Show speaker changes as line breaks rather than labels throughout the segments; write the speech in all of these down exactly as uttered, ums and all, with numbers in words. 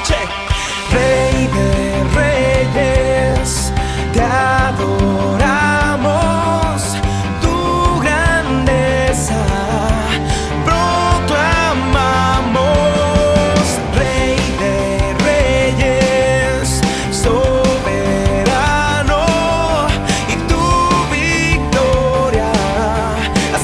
escuche. Rey de reyes, te adoramos, tu grandeza proclamamos. Rey de reyes, soberano, y tu victoria la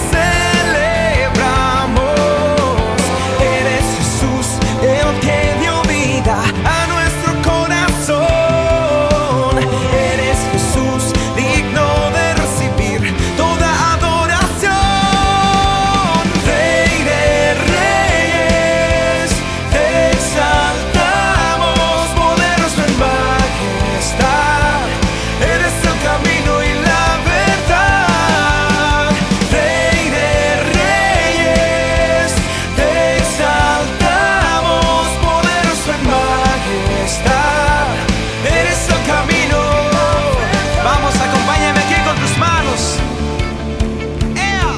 celebramos. Eres Jesús, el que dio vida a nuestro corazón. Eres Jesús, digno de recibir toda adoración. Rey de reyes, te exaltamos, poderoso en majestad. Eres el camino y la verdad. Rey de reyes, te exaltamos, poderoso en majestad. Eres el camino. Vamos, acompáñame aquí con tus manos. ¡Ea!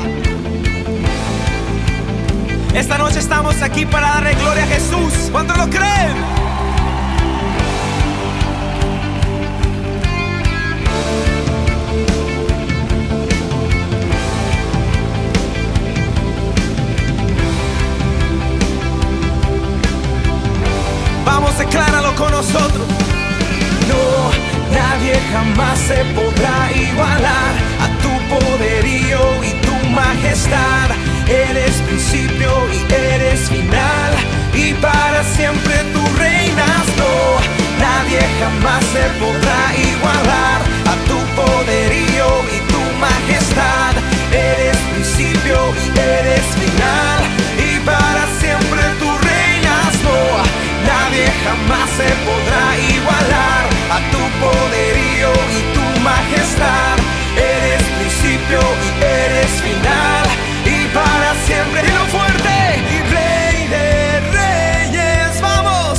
Esta noche estamos aquí para darle gloria a Jesús. ¿Cuántos lo creen? Vamos, decláralo con nosotros. No, nadie jamás se podrá igualar a tu poderío y tu majestad. Eres principio y eres final, y para siempre tú reinas. No, nadie jamás se podrá igualar a tu poderío y tu majestad. Eres principio y eres final, y para siempre tú reinas. No, nadie jamás se podrá igualar a tu poderío y tu majestad. Eres principio y eres final, y para siempre. Dilo fuerte. Y Rey de reyes, vamos.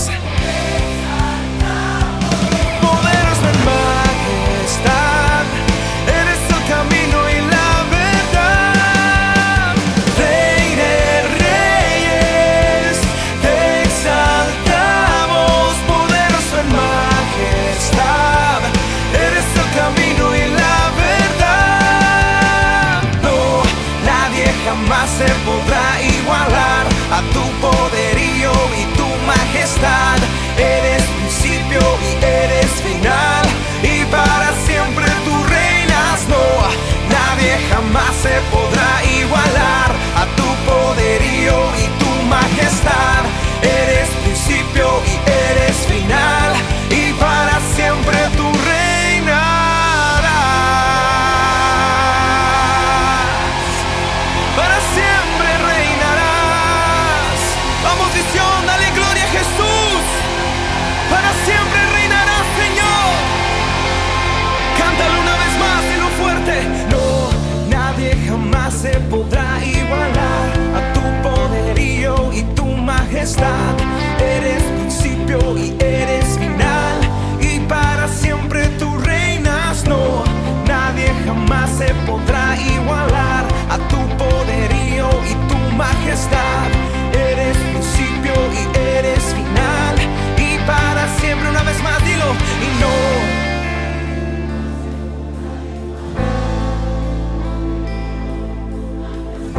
Poderoso en majestad. Eres el camino y la verdad. Rey de reyes, te exaltamos, poderoso en majestad. Eres el camino y la verdad. No, nadie jamás se podrá igualar a tu poderío y tu majestad. Eres principio y eres final, y para siempre tú reinas. No, nadie jamás se podrá igualar a tu poderío y tu majestad. Eres principio y eres final, y para siempre tú reinarás. Para siempre reinarás. Vamos, visión, dale gloria a Jesús. Para siempre reinarás, Señor. Cántalo una vez más, dilo fuerte. No, nadie jamás se podrá igualar a tu poderío y tu majestad. Eres principio y eres final, y para siempre tú reinas. No, nadie jamás se podrá igualar a tu poderío y tu majestad. Eres principio y eres final, y para siempre. Una vez más, dilo. Y no,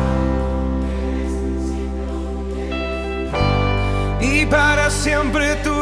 y para siempre tú